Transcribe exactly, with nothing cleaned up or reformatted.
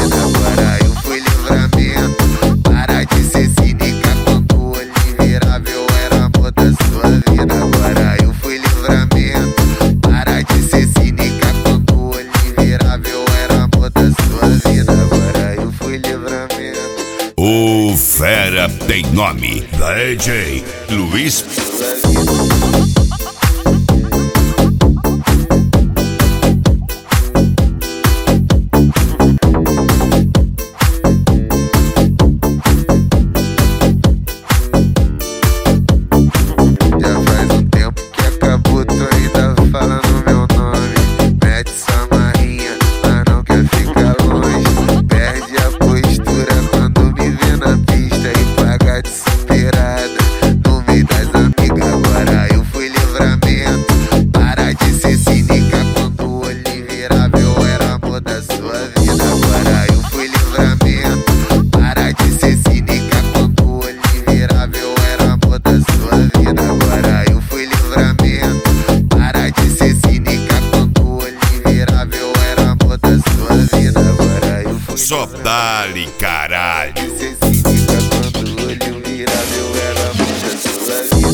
vida. Agora eu fui livramento. Para de ser cínica quando o olho virava, eu era amor da sua vida. Agora eu fui livramento. Para de ser cínica quando o olho virava, eu era amor da sua vida. Agora eu fui livramento. O fera tem nome, D J Luiz. Só dá-lhe caralho. Ser cínica quando o olho virava, eu era amor da sua vida.